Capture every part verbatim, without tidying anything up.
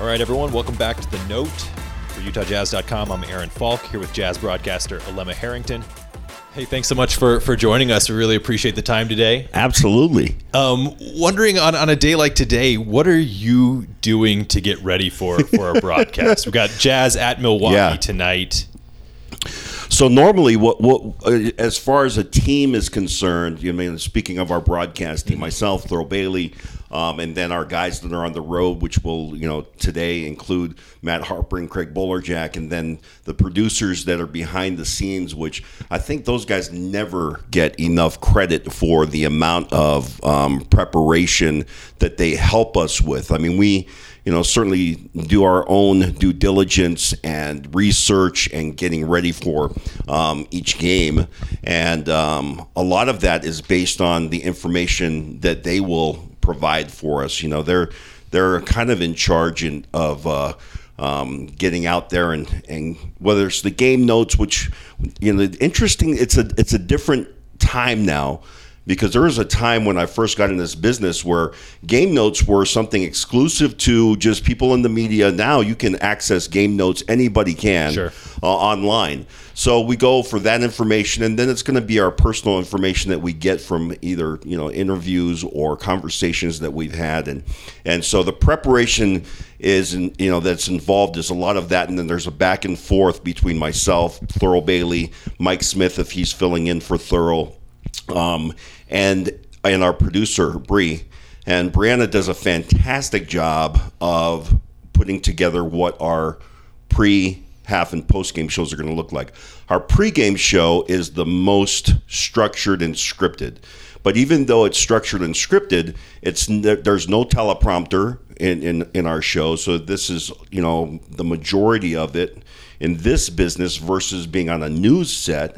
All right, everyone, welcome back to The Note for Utah Jazz dot com. I'm Aaron Falk here with Jazz broadcaster Alema Harrington. Hey, thanks so much for, for joining us. We really appreciate the time today. Absolutely. Um, wondering on, on a day like today, what are you doing to get ready for, for our broadcast? We've got Jazz at Milwaukee Yeah. tonight. So normally, what what uh, as far as a team is concerned, you mean speaking of our broadcast team, myself, Thurl Bailey, um, and then our guys that are on the road, which will you know today include Matt Harper and Craig Bolerjack, and then the producers that are behind the scenes, which I think those guys never get enough credit for the amount of um, preparation that they help us with. I mean, we. You know, certainly do our own due diligence and research and getting ready for um, each game. And um, a lot of that is based on the information that they will provide for us. You know, they're they're kind of in charge in, of uh, um, getting out there and, and whether it's the game notes, which, you know, interesting, it's a it's a different time now. Because there was a time when I first got in this business where game notes were something exclusive to just people in the media. Now you can access game notes, anybody can, Sure. uh, online. So we go for that information, and then it's going to be our personal information that we get from either you know interviews or conversations that we've had, and and so the preparation is in, you know that's involved is a lot of that, and then there's a back and forth between myself, Thurl Bailey, Mike Smith if he's filling in for Thurl. Um, and and our producer, Bree. And Brianna does a fantastic job of putting together what our pre, half, and post-game shows are going to look like. Our pre-game show is the most structured and scripted. But even though it's structured and scripted, it's there's no teleprompter in, in, in our show. So this is, you know, the majority of it in this business versus being on a news set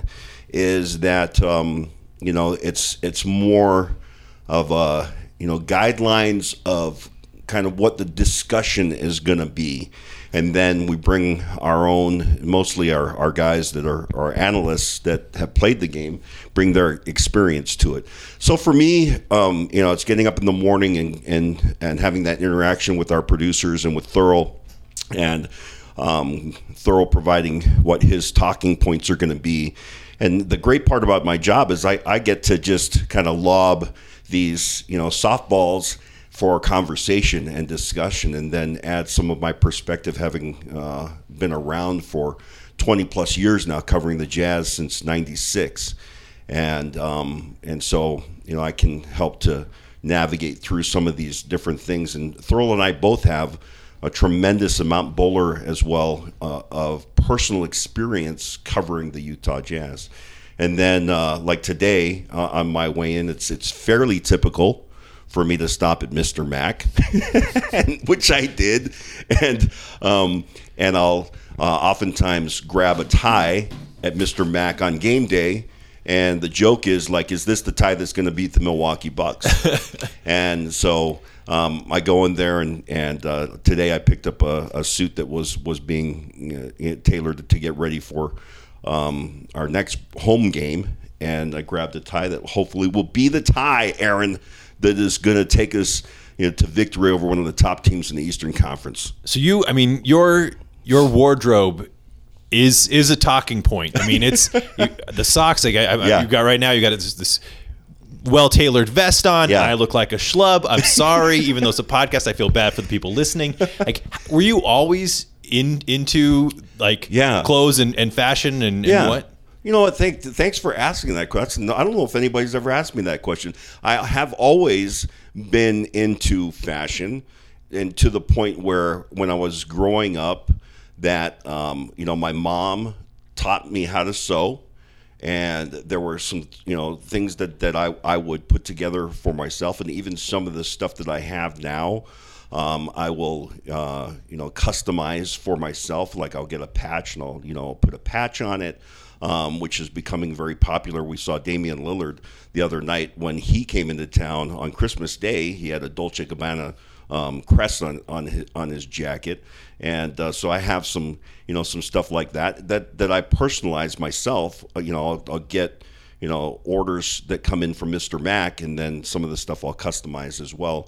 is that... Um, You know, it's it's more of a, you know, guidelines of kind of what the discussion is going to be. And then we bring our own, mostly our, our guys that are, are analysts that have played the game, bring their experience to it. So for me, um, you know, it's getting up in the morning and, and, and having that interaction with our producers and with Thurl and um, Thurl providing what his talking points are going to be. And the great part about my job is I, I get to just kind of lob these, you know, softballs for conversation and discussion, and then add some of my perspective, having uh, been around for twenty plus years now, covering the Jazz since ninety-six, and um, and so you know I can help to navigate through some of these different things. And Thurl and I both have a tremendous amount, Bowler as well, uh, of personal experience covering the Utah Jazz. And then, uh, like today, uh, on my way in, it's it's fairly typical for me to stop at Mister Mac, which I did, and um, and I'll uh, oftentimes grab a tie at Mister Mac on game day. And the joke is, like, is this the tie that's going to beat the Milwaukee Bucks? And so um, I go in there, and, and uh, today I picked up a, a suit that was, was being you know, tailored to get ready for um, our next home game. And I grabbed a tie that hopefully will be the tie, Aaron, that is going to take us you know, to victory over one of the top teams in the Eastern Conference. So you, I mean, your your wardrobe is is a talking point. I mean, it's you, the socks like I, I, Yeah. you got right now. You got this, this well-tailored vest on. Yeah. I look like a schlub. I'm sorry, even though it's a podcast. I feel bad for the people listening. Like, were you always in into like Yeah. clothes and, and fashion and, Yeah. and what? You know what? Thank, thanks for asking that question. I don't know if anybody's ever asked me that question. I have always been into fashion, and to the point where when I was growing up, that um, you know, my mom taught me how to sew, and there were some you know things that that I, I would put together for myself, and even some of the stuff that I have now. Um, I will, uh, you know, customize for myself. Like I'll get a patch and I'll, you know, put a patch on it, um, which is becoming very popular. We saw Damian Lillard the other night when he came into town on Christmas Day. He had a Dolce and Gabbana um, crest on on his, on his jacket, and uh, so I have some, you know, some stuff like that that that I personalize myself. Uh, you know, I'll, I'll get, you know, orders that come in from Mister Mac, and then some of the stuff I'll customize as well.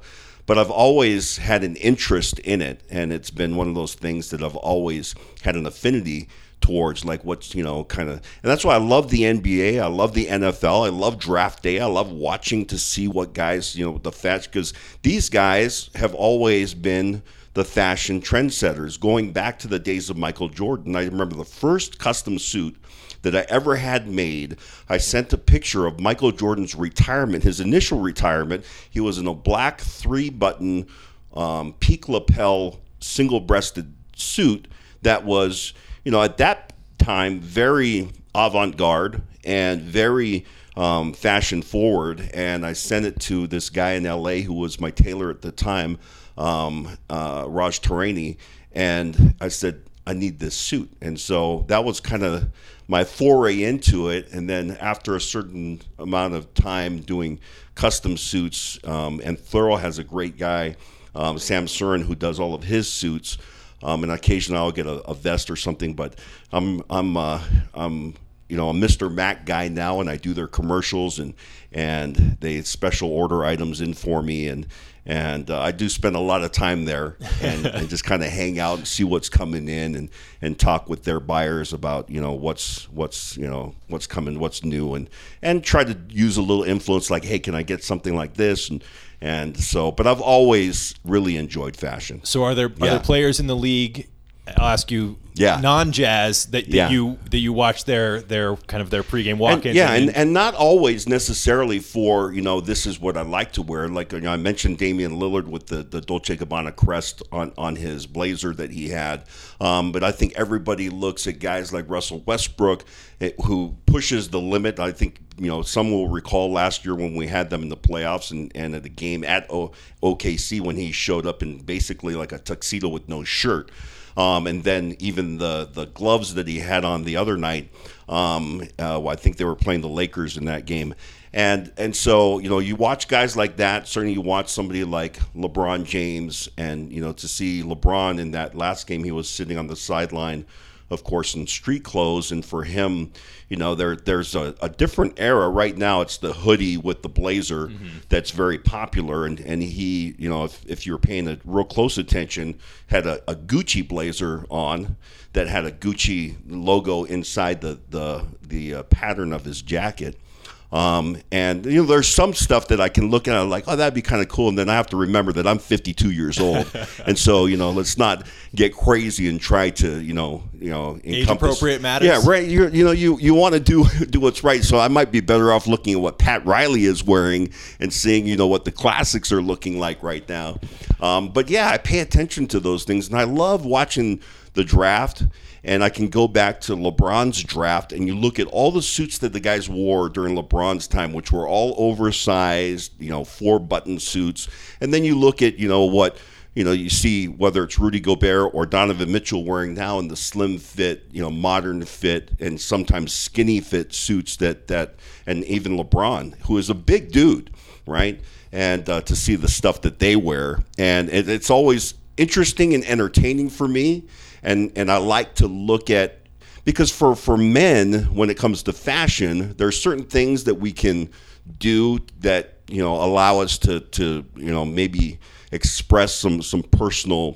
but I've always had an interest in it, and it's been one of those things that I've always had an affinity towards, like what's, you know, kind of, and that's why I love the N B A, I love the N F L, I love draft day, I love watching to see what guys, you know, the fashion, because these guys have always been the fashion trendsetters, going back to the days of Michael Jordan. I remember the first custom suit that I ever had made. I sent a picture of Michael Jordan's retirement, his initial retirement. He was in a black three-button um, peak lapel single-breasted suit that was, you know, at that time very avant-garde and very um, fashion-forward. And I sent it to this guy in L A who was my tailor at the time, um, uh, Raj Tarani, and I said, I need this suit. And so that was kind of my foray into it. And then after a certain amount of time doing custom suits, um, and Thurl has a great guy, um, Sam Surin, who does all of his suits. Um, and occasionally I'll get a, a vest or something, but I'm I'm uh, I'm you know a Mister Mac guy now, and I do their commercials, and and they special order items in for me, and and uh, I do spend a lot of time there, and, and just kind of hang out and see what's coming in, and, and talk with their buyers about, you know, what's what's you know what's coming, what's new, and and try to use a little influence, like, hey, can I get something like this, and and so, but I've always really enjoyed fashion. So are there are Yeah. there players in the league? I'll ask you, Yeah. non-Jazz that, that Yeah. you that you watch their their kind of their pregame walk-ins. And, yeah, and, and, and not always necessarily for, you know, this is what I like to wear. Like, you know, I mentioned Damian Lillard with the, the Dolce and Gabbana crest on, on his blazer that he had. Um, but I think everybody looks at guys like Russell Westbrook, eh, who pushes the limit. I think, you know, some will recall last year when we had them in the playoffs and, and at the game at o- OKC when he showed up in basically like a tuxedo with no shirt. Um, and then even the, the gloves that he had on the other night, um, uh, I think they were playing the Lakers in that game. And and so, you know, you watch guys like that. Certainly you watch somebody like LeBron James. And, you know, to see LeBron in that last game, he was sitting on the sideline, of course, in street clothes. And for him, you know, there there's a, a different era. Right now, it's the hoodie with the blazer mm-hmm. that's very popular. And, and he, you know, if, if you're paying a real close attention, had a, a Gucci blazer on that had a Gucci logo inside the, the, the uh, pattern of his jacket. Um, and, you know, there's some stuff that I can look at and like, oh, that'd be kind of cool. And then I have to remember that I'm fifty-two years old. And so, you know, let's not get crazy and try to, you know, you know, age appropriate matters. Yeah, right. You you know, you, you want to do do what's right. So I might be better off looking at what Pat Riley is wearing and seeing, you know, what the classics are looking like right now. Um, but yeah, I pay attention to those things, and I love watching the draft. And I can go back to LeBron's draft, and you look at all the suits that the guys wore during LeBron's time, which were all oversized, you know, four-button suits. And then you look at, you know, what, you know, you see whether it's Rudy Gobert or Donovan Mitchell wearing now in the slim fit, you know, modern fit, and sometimes skinny fit suits that, that and even LeBron, who is a big dude, right? And uh, to see the stuff that they wear. And it, it's always interesting and entertaining for me. And and I like to look at, because for, for men, when it comes to fashion, there are certain things that we can do that, you know, allow us to, to you know, maybe express some, some personal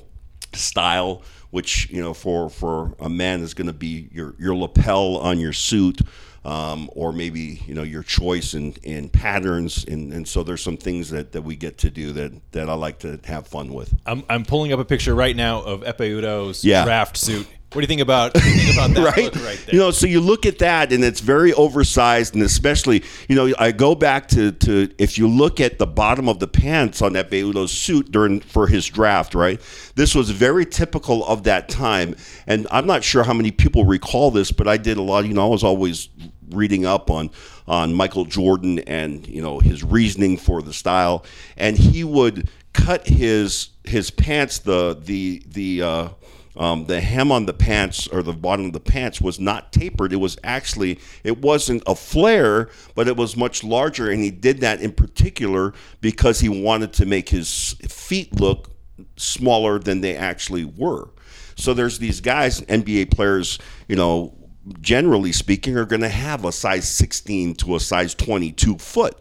style, which, you know, for, for a man is going to be your, your lapel on your suit, um, or maybe, you know, your choice in, in patterns. And, and so there's some things that, that we get to do that, that I like to have fun with. I'm I'm pulling up a picture right now of Epe Udoh's Yeah. draft suit. What do you think about, what do you think about that right? look right there? You know, so you look at that, and it's very oversized, and especially, you know, I go back to, to if you look at the bottom of the pants on Epe Udoh's suit during for his draft, right? This was very typical of that time, and I'm not sure how many people recall this, but I did a lot. You know, I was always reading up on on Michael Jordan and, you know, his reasoning for the style, and he would cut his his pants, the the the uh, um, the hem on the pants or the bottom of the pants was not tapered. It was actually, it wasn't a flare, but it was much larger, and he did that in particular because he wanted to make his feet look smaller than they actually were. So there's these guys, N B A players, you know, generally speaking, are going to have a size sixteen to a size twenty-two foot.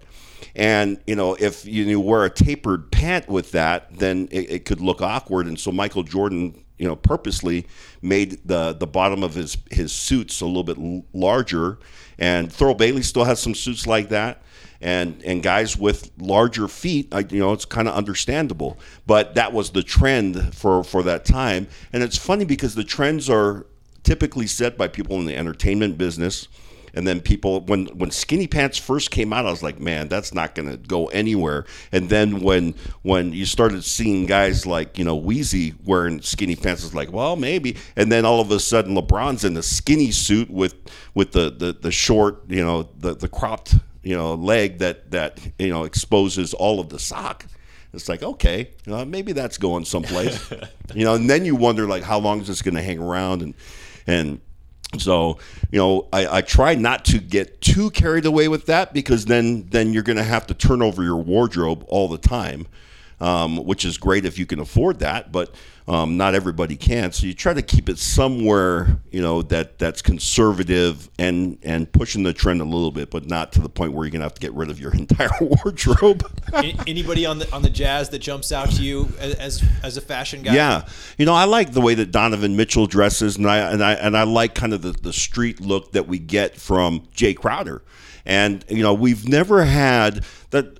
And, you know, if you, you wear a tapered pant with that, then it, it could look awkward. And so Michael Jordan, you know, purposely made the, the bottom of his, his suits a little bit l- larger. And Thurl Bailey still has some suits like that. And and guys with larger feet, I, you know, it's kind of understandable. But that was the trend for, for that time. And it's funny because the trends are typically set by people in the entertainment business. And then people, when, when skinny pants first came out, I was like, man, that's not going to go anywhere. And then when when you started seeing guys like, you know, Weezy wearing skinny pants, it's like, well, maybe. And then all of a sudden, LeBron's in the skinny suit with with the, the, the short, you know, the, the cropped, you know, leg that, that, you know, exposes all of the sock. It's like, okay, you know, maybe that's going someplace. You know, and then you wonder, like, how long is this going to hang around? And and so, you know, I, I try not to get too carried away with that, because then then you're going to have to turn over your wardrobe all the time, um, which is great if you can afford that, but um, not everybody can. So you try to keep it somewhere, you know, that that's conservative and and pushing the trend a little bit, but not to the point where you're going to have to get rid of your entire wardrobe. Anybody on the on the Jazz that jumps out to you as as a fashion guy? Yeah, you know, I like the way that Donovan Mitchell dresses, and I and I and I like kind of the, the street look that we get from Jay Crowder. And you know, we've never had that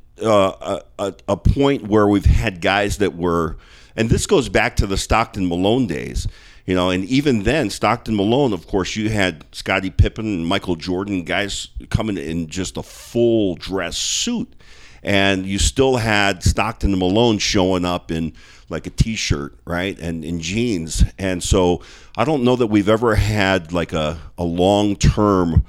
uh, a, a point where we've had guys that were, and this goes back to the Stockton Malone days. You know, and even then, Stockton Malone, of course, you had Scottie Pippen and Michael Jordan, guys coming in just a full dress suit. And you still had Stockton and Malone showing up in like a T-shirt, right, and in jeans. And so I don't know that we've ever had like a, a long-term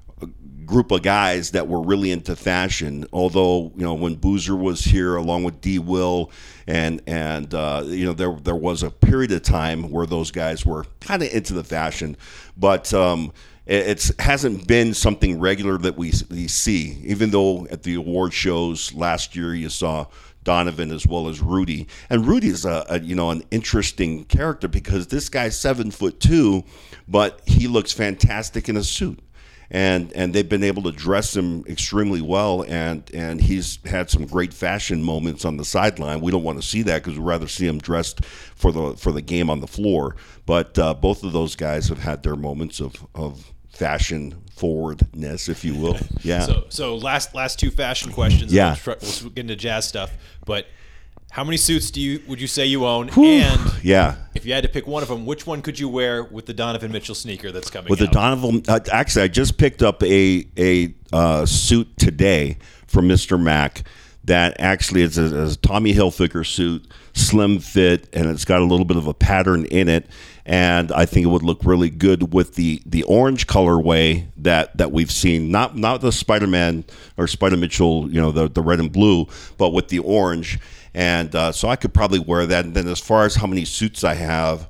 group of guys that were really into fashion. Although, you know, when Boozer was here along with D. Will, and and uh, you know, there there was a period of time where those guys were kind of into the fashion, but um, it hasn't been something regular that we, we see. Even though at the award shows last year you saw Donovan as well as Rudy, and Rudy is a, a you know an interesting character, because this guy's seven foot two, but he looks fantastic in a suit. And and they've been able to dress him extremely well, and, and he's had some great fashion moments on the sideline. We don't want to see that, because we'd rather see him dressed for the for the game on the floor. But uh, both of those guys have had their moments of, of fashion forwardness, if you will. Yeah. So so last last two fashion questions. Yeah. We'll, we'll get into jazz stuff, but how many suits do you would you say you own? Whew. And yeah, if you had to pick one of them, which one could you wear with the Donovan Mitchell sneaker that's coming with out? the Donovan, uh, actually, I just picked up a a uh, suit today from Mister Mac that actually is a, is a Tommy Hilfiger suit, slim fit, and it's got a little bit of a pattern in it. And I think it would look really good with the, the orange colorway that, that we've seen. Not not the Spider-Man or Spider Mitchell, you know, the the red and blue, but with the orange. And uh, so I could probably wear that. And then as far as how many suits I have,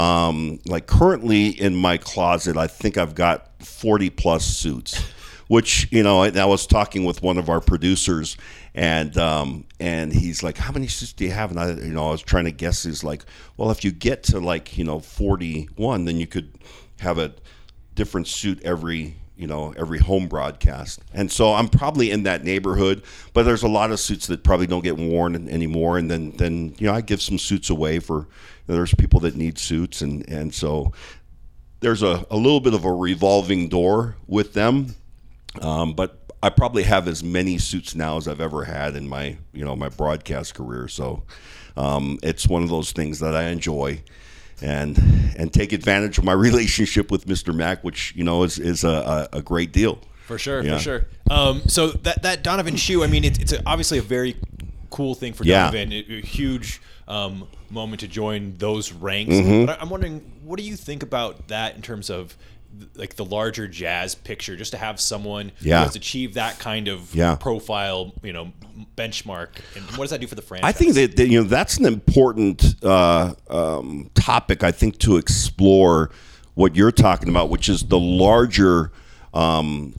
um, like currently in my closet, I think I've got forty plus suits, which, you know, I was talking with one of our producers, and um, and he's like, how many suits do you have? And I, you know, I was trying to guess. He's like, well, if you get to like, you know, forty-one, then you could have a different suit every, you know, every home broadcast. And so I'm probably in that neighborhood, but there's a lot of suits that probably don't get worn anymore. And then, then you know, I give some suits away for, you know, there's people that need suits. And, and so there's a, a little bit of a revolving door with them. Um, but I probably have as many suits now as I've ever had in my, you know, my broadcast career. So um, it's one of those things that I enjoy. And and take advantage of my relationship with Mister Mac, which, you know, is is a, a great deal. For sure, yeah. for sure. Um, so that that Donovan shoe, I mean, it, it's a, obviously a very cool thing for yeah. Donovan. A, a huge um, moment to join those ranks. Mm-hmm. But I'm wondering, what do you think about that in terms of like the larger Jazz picture, just to have someone yeah. who has achieved that kind of yeah. profile, you know, benchmark, and what does that do for the franchise? I think that, that you know that's an important uh, um, topic, I think, to explore what you're talking about, which is the larger um,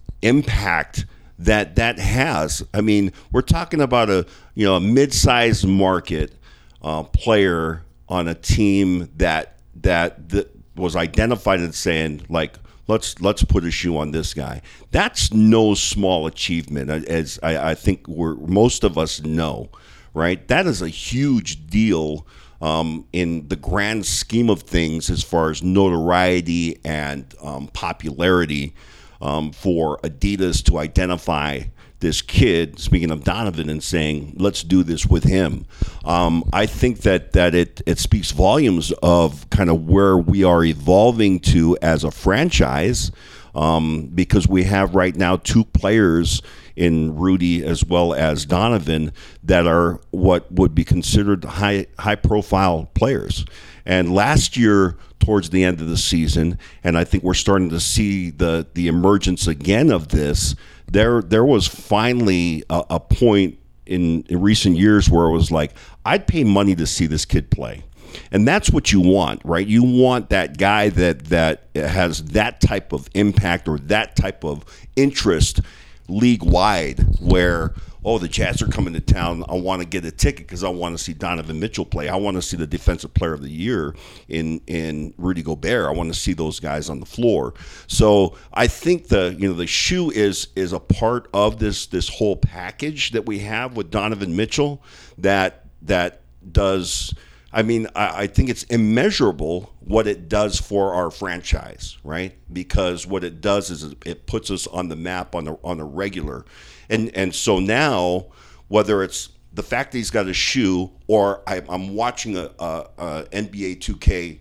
impact that that has. I mean, we're talking about a you know a mid-sized market uh, player on a team that that that was identified as saying, like, let's let's put a shoe on this guy. That's no small achievement, as I, I think we're most of us know, right? That is a huge deal um, in the grand scheme of things as far as notoriety and um, popularity um, for Adidas to identify this kid, speaking of Donovan, and saying, let's do this with him. Um, I think that, that it, it speaks volumes of kind of where we are evolving to as a franchise, um, because we have right now two players in Rudy as well as Donovan that are what would be considered high high profile players. And last year, towards the end of the season, and I think we're starting to see the the emergence again of this, there there was finally a, a point in, in recent years where it was like, I'd pay money to see this kid play. And that's what you want, right? You want that guy that that has that type of impact or that type of interest league-wide where, oh, the Jazz are coming to town. I want to get a ticket because I want to see Donovan Mitchell play. I want to see the Defensive Player of the Year in in Rudy Gobert. I want to see those guys on the floor. So I think the you know the shoe is is a part of this this whole package that we have with Donovan Mitchell that that does. I mean, I, I think it's immeasurable what it does for our franchise, right? Because what it does is it puts us on the map on the on a regular. And and so now, whether it's the fact that he's got a shoe or I, I'm watching a, a, a N B A two K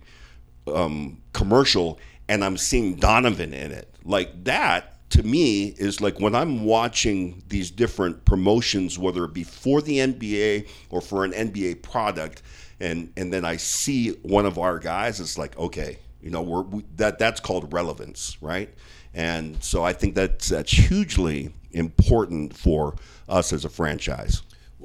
um, commercial and I'm seeing Donovan in it, like that to me is like when I'm watching these different promotions, whether it be for the N B A or for an N B A product, and and then I see one of our guys, it's like, okay, you know, we're we, that that's called relevance, right? And so I think that's that's hugely important for us as a franchise.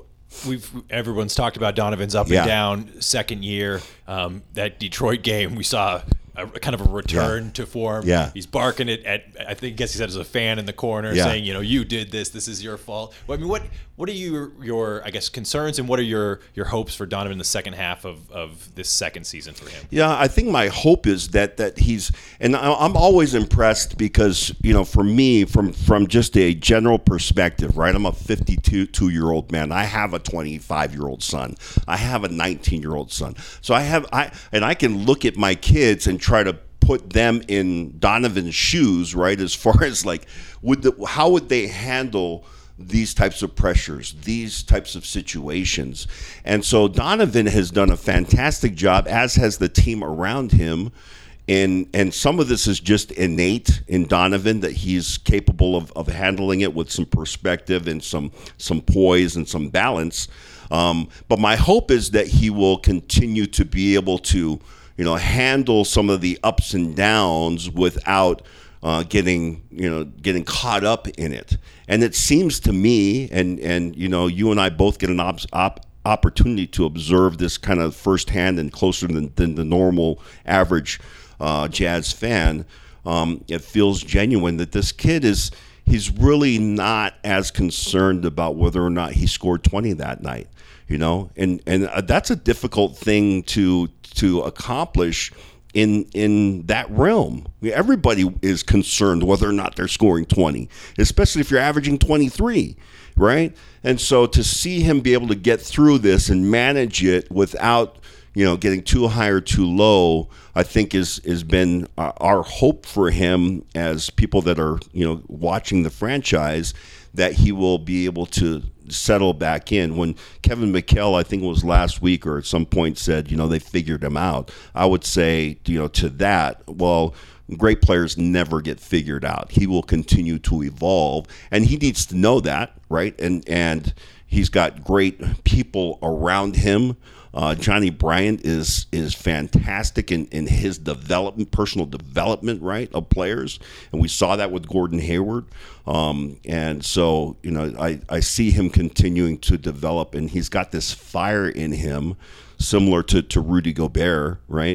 We've everyone's talked about Donovan's up Yeah. and down second year. Um, that Detroit game, we saw a, kind of a return Yeah. to form. Yeah. He's barking it at, I think, guess he said as a fan in the corner, Yeah. saying, you know, you did this. This is your fault. Well, I mean, what what are your your I guess concerns and what are your your hopes for Donovan in the second half of, of this second season for him? Yeah, I think my hope is that that he's, and I- I'm always impressed because, you know, for me, from from just a general perspective, right? I'm a fifty-two year old man. I have a twenty-five year old son. I have a nineteen year old son. So I have I and I can look at my kids and try to put them in Donovan's shoes, right? As far as like, would the, how would they handle these types of pressures, these types of situations? And so Donovan has done a fantastic job, as has the team around him. And and some of this is just innate in Donovan, that he's capable of, of handling it with some perspective and some some poise and some balance. Um, but my hope is that he will continue to be able to, you know, handle some of the ups and downs without uh, getting, you know, getting caught up in it. And it seems to me, and and you know, you and I both get an op- op- opportunity to observe this kind of firsthand and closer than, than the normal average uh, Jazz fan. Um, it feels genuine that this kid is. He's really not as concerned about whether or not he scored twenty that night, you know, and and uh, that's a difficult thing to to accomplish in in that realm. I mean, everybody is concerned whether or not they're scoring twenty, especially if you're averaging twenty-three, right? And so to see him be able to get through this and manage it without, you know, getting too high or too low, I think is has been our hope for him as people that are, you know, watching the franchise, that he will be able to settle back in. When Kevin McHale, I think it was last week or at some point, said, you know, they figured him out, I would say, you know, to that, well, great players never get figured out. He will continue to evolve, and he needs to know that, right? And and he's got great people around him. Uh, Johnny Bryant is is fantastic in, in his development, personal development, right, of players, and we saw that with Gordon Hayward. Um, and so, you know, I, I see him continuing to develop, and he's got this fire in him, similar to, to Rudy Gobert, right?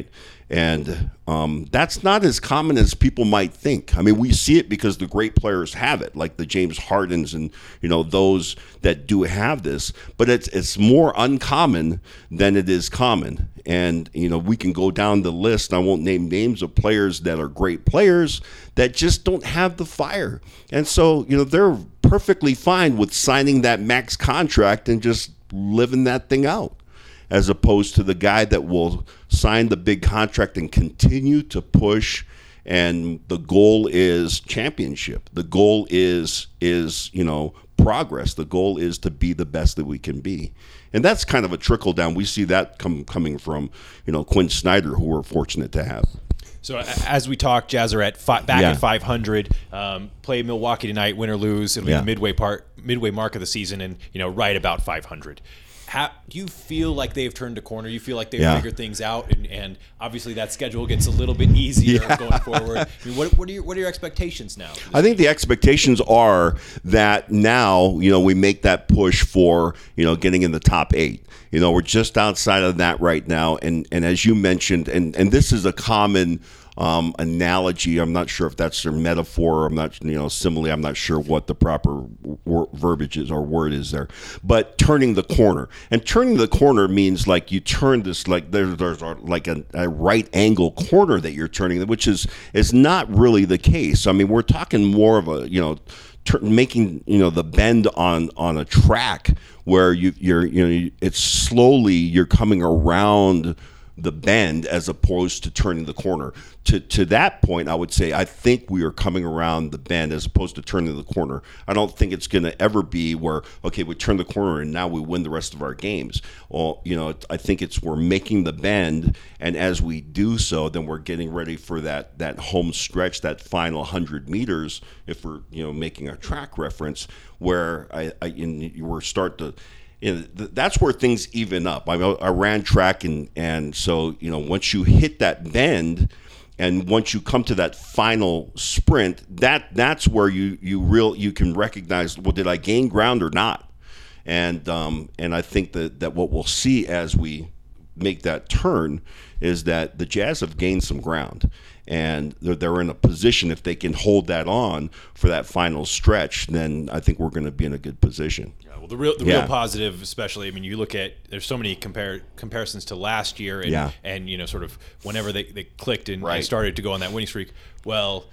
And um, that's not as common as people might think. I mean, we see it because the great players have it, like the James Hardens and, you know, those that do have this. But it's it's more uncommon than it is common. And, you know, we can go down the list. I won't name names of players that are great players that just don't have the fire. And so, you know, they're perfectly fine with signing that max contract and just living that thing out, as opposed to the guy that will sign the big contract and continue to push. And the goal is championship. The goal is, is you know, progress. The goal is to be the best that we can be. And that's kind of a trickle down. We see that come coming from, you know, Quinn Snyder, who we're fortunate to have. So as we talk, Jazz are at fi- back Yeah. at five hundred. Um, play Milwaukee tonight, win or lose. It'll be Yeah. the midway part, midway mark of the season, and you know, right about five hundred. How, do you feel like they've turned a corner? You feel like they've Yeah. figured things out, and, and obviously that schedule gets a little bit easier Yeah. going forward. I mean, what, what are your what are your expectations now? I think the expectations are that now, you know, we make that push for, you know, getting in the top eight. You know, we're just outside of that right now. And, and as you mentioned, and, and this is a common um, analogy. I'm not sure if that's their metaphor. I'm not, you know, simile. I'm not sure what the proper wor- verbiage is or word is there. But turning the corner. And turning the corner means like you turn this, like there, there's a, like a, a right angle corner that you're turning, which is is not really the case. I mean, we're talking more of a, you know, Tur- making, you know, the bend on on a track where you you're you know it's slowly you're coming around the bend as opposed to turning the corner. To to that point, I would say I think we are coming around the bend as opposed to turning the corner. I don't think it's going to ever be where, okay, we turn the corner and now we win the rest of our games. Well, you know, I think it's we're making the bend, and as we do so, then we're getting ready for that that home stretch, that final one hundred meters, if we're, you know, making a track reference, where I, I in, we're start to You know, th- that's where things even up. I, I ran track, and, and so, you know, once you hit that bend and once you come to that final sprint, that that's where you you real you can recognize, well, did I gain ground or not? And um, and I think that, that what we'll see as we make that turn is that the Jazz have gained some ground. And they're, they're in a position, if they can hold that on for that final stretch, then I think we're going to be in a good position. Yeah, well, the real the Yeah. real positive, especially, I mean, you look at, there's so many compare comparisons to last year, and Yeah. and you know, sort of whenever they, they clicked and, Right. and started to go on that winning streak. Well,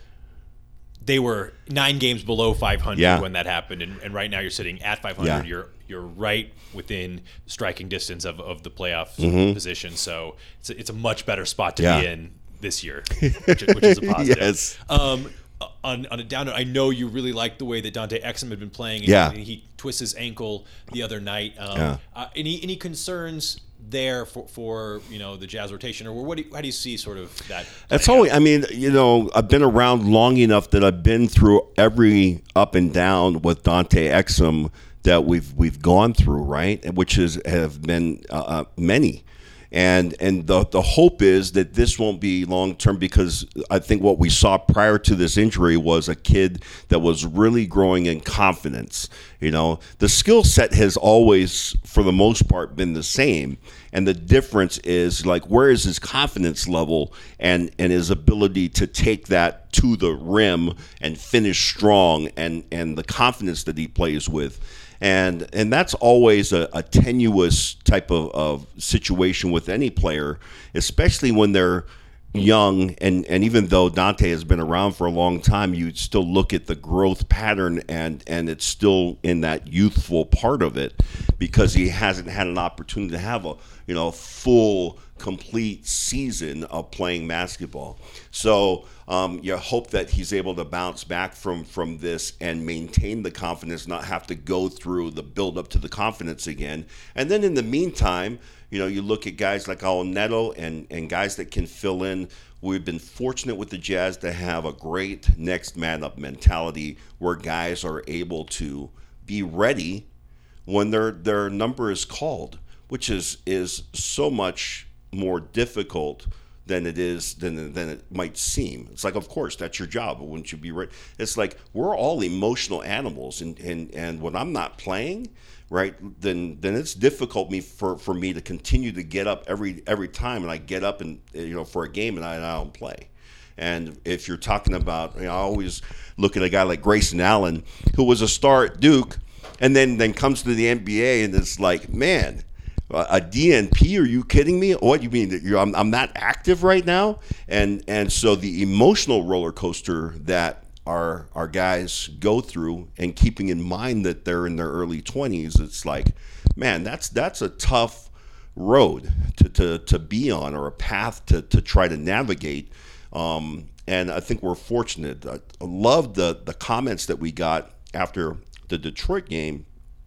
they were nine games below five hundred Yeah. when that happened, and, and right now you're sitting at five hundred. Yeah. You're you're right within striking distance of, of the playoff Mm-hmm. position. So it's a, it's a much better spot to Yeah. be in this year, which, which is a positive. Yes. Um, on, on a down note, I know you really like the way that Dante Exum had been playing. And Yeah. he twists his ankle the other night. Um, Yeah. uh, any any concerns there for, for you know the Jazz rotation, or what do you, how do you see sort of that? That's playing always, out? I mean, you know, I've been around long enough that I've been through every up and down with Dante Exum that we've we've gone through, right? Which is have been uh, uh, many. And and the the hope is that this won't be long term, because I think what we saw prior to this injury was a kid that was really growing in confidence. You know, the skill set has always, for the most part, been the same, and the difference is like, where is his confidence level and and his ability to take that to the rim and finish strong, and and the confidence that he plays with. And and that's always a, a tenuous type of, of situation with any player, especially when they're young. And, and even though Dante has been around for a long time, you still look at the growth pattern, and, and it's still in that youthful part of it, because he hasn't had an opportunity to have a, you know, full, complete season of playing basketball. So um, you hope that he's able to bounce back from, from this and maintain the confidence, not have to go through the build up to the confidence again. And then in the meantime, you know, you look at guys like Al Neto and, and guys that can fill in. We've been fortunate with the Jazz to have a great next man up mentality, where guys are able to be ready when their their number is called, which is is so much more difficult than it is than than it might seem. It's like, of course, that's your job. But wouldn't you be right? It's like we're all emotional animals, and and, and when I'm not playing, right, then then it's difficult me for, for me to continue to get up every every time, and I get up and you know for a game and I, and I don't play. And if you're talking about, you know, I always look at a guy like Grayson Allen, who was a star at Duke, and then then comes to the N B A, and it's like, man, a D N P? Are you kidding me? What you mean that you're, I'm I'm not active right now? And and so the emotional roller coaster that our our guys go through, and keeping in mind that they're in their early twenties, it's like, man, that's that's a tough road to to, to be on, or a path to to try to navigate. Um, and I think we're fortunate. I love the the comments that we got after the Detroit game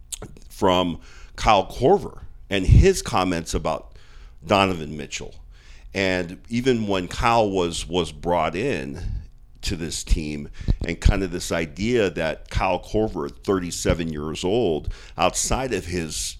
from Kyle Korver and his comments about Donovan Mitchell. And even when Kyle was was brought in to this team, and kind of this idea that Kyle Korver, at thirty-seven years old, outside of his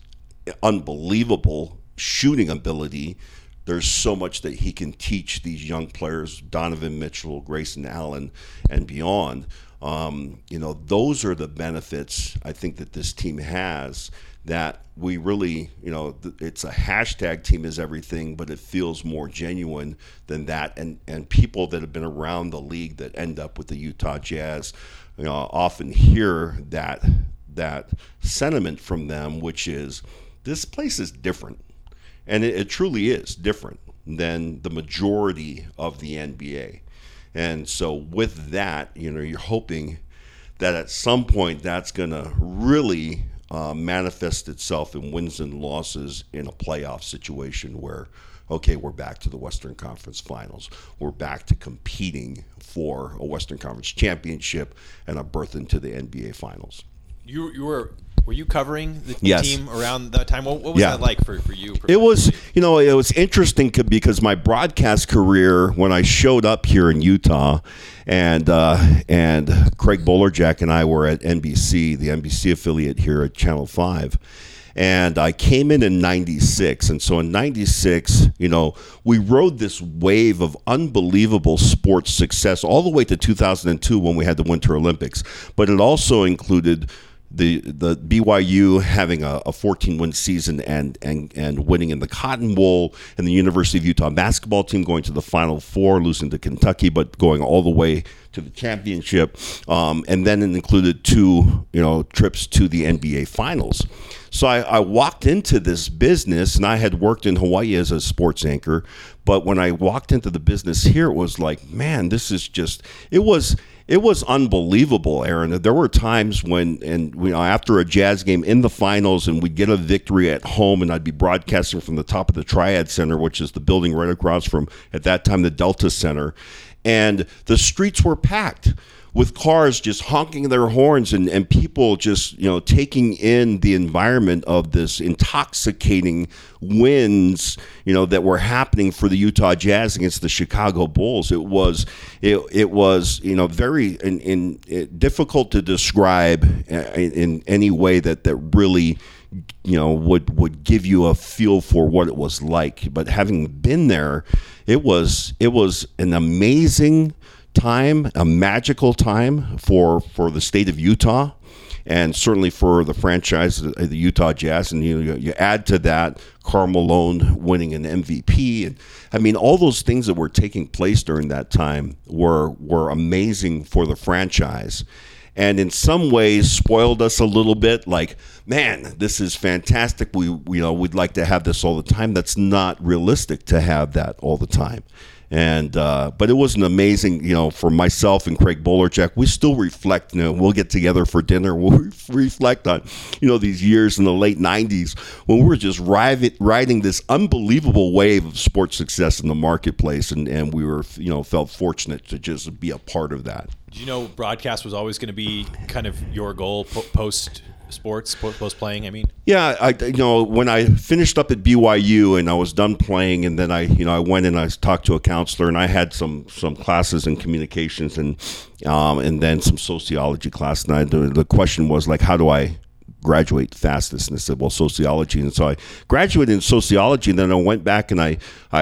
unbelievable shooting ability, there's so much that he can teach these young players, Donovan Mitchell, Grayson Allen, and beyond. Um, you know, those are the benefits I think that this team has, that we really, you know, it's a hashtag team is everything, but it feels more genuine than that. And, and people that have been around the league that end up with the Utah Jazz, you know, often hear that, that sentiment from them, which is, this place is different. And it, it truly is different than the majority of the N B A. And so with that, you know, you're hoping that at some point that's going to really uh, manifest itself in wins and losses in a playoff situation where, okay, we're back to the Western Conference Finals. We're back to competing for a Western Conference championship and a berth into the N B A Finals. You you were were you covering the yes. team around that time? What, what was yeah. that like for, for you? It was, you know, it was interesting because my broadcast career, when I showed up here in Utah, and uh, and Craig Bolerjack and I were at N B C, the N B C affiliate here at Channel five. And I came in in ninety-six. And so in ninety-six, you know, we rode this wave of unbelievable sports success all the way to two thousand two when we had the Winter Olympics. But it also included the the B Y U having a, a fourteen-win season and, and, and winning in the Cotton Bowl, and the University of Utah basketball team going to the Final Four, losing to Kentucky, but going all the way to the championship. Um, and then it included two, you know, trips to the N B A Finals. So I, I walked into this business, and I had worked in Hawaii as a sports anchor. But when I walked into the business here, it was like, man, this is just, it was, it was unbelievable, Aaron. There were times when, and you know, after a Jazz game in the finals, and we'd get a victory at home, and I'd be broadcasting from the top of the Triad Center, which is the building right across from, at that time, the Delta Center. And the streets were packed with cars just honking their horns, and, and people just, you know, taking in the environment of this intoxicating wins, you know, that were happening for the Utah Jazz against the Chicago Bulls. It was, it, it was, you know, very in, in, it, difficult to describe in, in any way that, that really, you know, would, would give you a feel for what it was like. But having been there, it was, it was an amazing time, a magical time for for the state of Utah, and certainly for the franchise, the Utah Jazz. And you you add to that Karl Malone winning an M V P, and I mean, all those things that were taking place during that time were were amazing for the franchise, and in some ways spoiled us a little bit. Like, man, this is fantastic. We, we you know we'd like to have this all the time. That's not realistic to have that all the time. And uh, but it was an amazing, you know, for myself and Craig Bolerjack, we still reflect, you know, we'll get together for dinner, we'll reflect on, you know, these years in the late nineties when we were just riding, riding this unbelievable wave of sports success in the marketplace, and, and we were, you know, felt fortunate to just be a part of that. Did you know broadcast was always going to be kind of your goal post sports, post playing, I mean? Yeah, I, you know, when I finished up at B Y U and I was done playing, and then I, you know, I went and I talked to a counselor, and I had some some classes in communications and um, and then some sociology class. And I, the, the question was like, how do I graduate fastest? And I said, well, sociology. And so I graduated in sociology, and then I went back and I I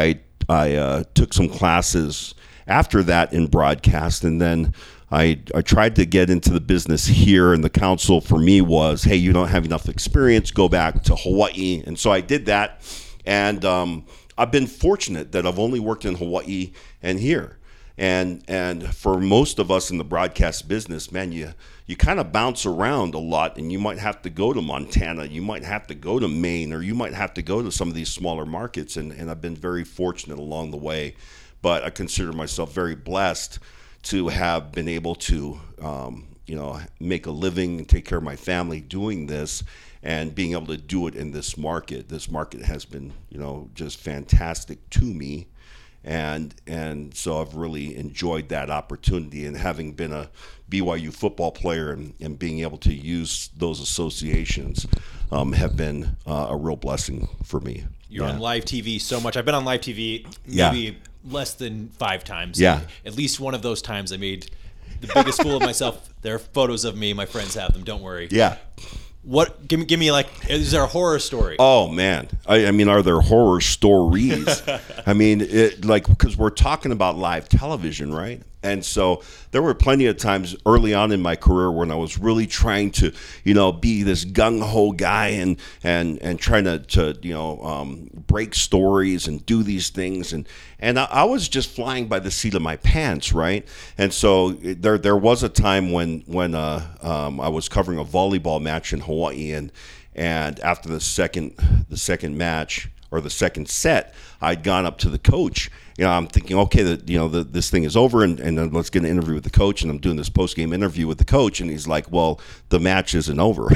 I uh, took some classes after that in broadcast, and then I, I tried to get into the business here, and the counsel for me was, hey, you don't have enough experience, go back to Hawaii. And so I did that, and um, I've been fortunate that I've only worked in Hawaii and here. And and for most of us in the broadcast business, man, you you kind of bounce around a lot, and you might have to go to Montana, you might have to go to Maine, or you might have to go to some of these smaller markets. And, and I've been very fortunate along the way, but I consider myself very blessed to have been able to, um, you know, make a living and take care of my family doing this, and being able to do it in this market. This market has been, you know, just fantastic to me. And and so I've really enjoyed that opportunity, and having been a B Y U football player and, and being able to use those associations um, have been uh, a real blessing for me. You're yeah. on live T V so much. I've been on live T V maybe yeah. less than five times. Yeah. At least one of those times I made the biggest fool of myself. There are photos of me. My friends have them. Don't worry. Yeah. What? Give me, give me like. Is there a horror story? Oh man, I, I mean, are there horror stories? I mean, it, like, because we're talking about live television, right? And so there were plenty of times early on in my career when I was really trying to, you know, be this gung ho guy and and and trying to, to you know um, break stories and do these things, and and I, I was just flying by the seat of my pants, right? And so there there was a time when when uh, um, I was covering a volleyball match in Hawaii, and and after the second the second match or the second set, I'd gone up to the coach. You know, I'm thinking, okay, the, you know, the, this thing is over, and, and then let's get an interview with the coach. And I'm doing this post-game interview with the coach, and he's like, well, the match isn't over.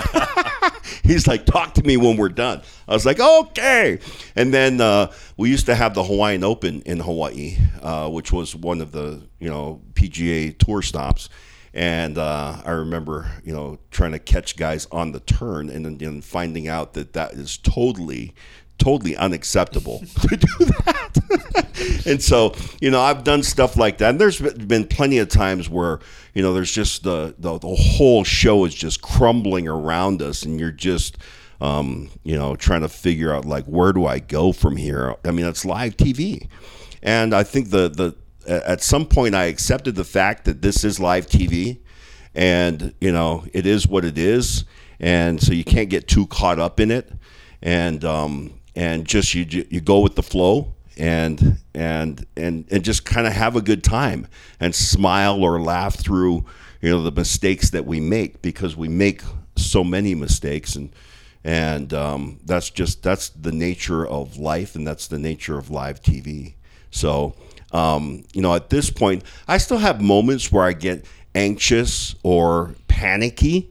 He's like, talk to me when we're done. I was like, okay. And then uh, we used to have the Hawaiian Open in Hawaii, uh, which was one of the, you know, P G A tour stops. And uh, I remember, you know, trying to catch guys on the turn, and then, then finding out that that is totally totally unacceptable to do that. And so, you know, I've done stuff like that. And there's been plenty of times where, you know, there's just the, the, the whole show is just crumbling around us, and you're just, um, you know, trying to figure out, like, where do I go from here? I mean, it's live T V. And I think the, the, at some point I accepted the fact that this is live T V, and, you know, it is what it is. And so you can't get too caught up in it. And, um, and just you you go with the flow, and and and and just kind of have a good time and smile or laugh through, you know, the mistakes that we make, because we make so many mistakes, and and um, that's just that's the nature of life, and that's the nature of live T V. So um, you know, at this point, I still have moments where I get anxious or panicky,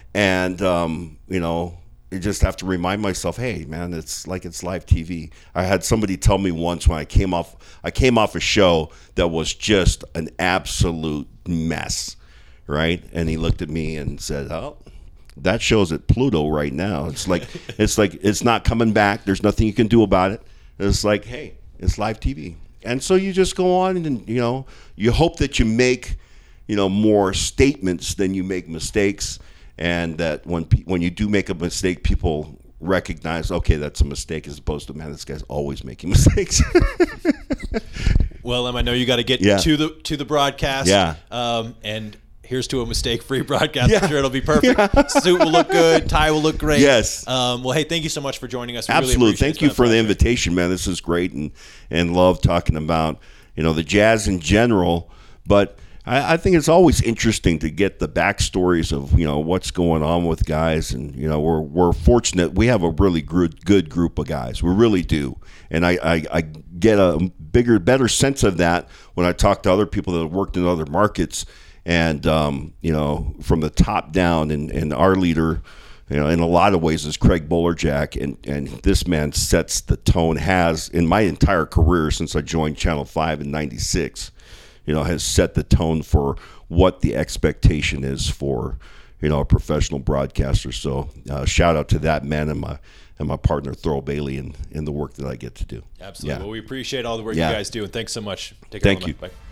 and um, you know. I just have to remind myself, hey, man, it's like it's live T V. I had somebody tell me once when I came off, I came off a show that was just an absolute mess, right? And he looked at me and said, "Oh, that show's at Pluto right now. It's like, it's like it's not coming back. There's nothing you can do about it." And it's like, hey, it's live T V, and so you just go on, and you know, you hope that you make, you know, more statements than you make mistakes. And that when pe- when you do make a mistake, people recognize, okay, that's a mistake, as opposed to, man, this guy's always making mistakes. Well, Em, I know you got to get yeah. to the to the broadcast. Yeah. Um, and here's to a mistake-free broadcast. Yeah. I'm sure it'll be perfect. Yeah. Suit will look good. Tie will look great. Yes. Um, well, hey, thank you so much for joining us. We Absolutely. Really Thank you for the invitation, man. This is great, and and love talking about, you know, the Jazz in general, but I think it's always interesting to get the backstories of, you know, what's going on with guys. And, you know, we're we're fortunate. We have a really good, good group of guys. We really do. And I, I, I get a bigger, better sense of that when I talk to other people that have worked in other markets. And, um, you know, from the top down, and, and our leader, you know, in a lot of ways is Craig Bolerjack. And, and this man sets the tone, has in my entire career since I joined Channel five in ninety-six. You know, has set the tone for what the expectation is for, you know, a professional broadcaster. So uh, shout out to that man and my and my partner Thurl Bailey in, in the work that I get to do. Absolutely. Yeah. Well, we appreciate all the work yeah. you guys do, and thanks so much. Take care. Thank you. Bye.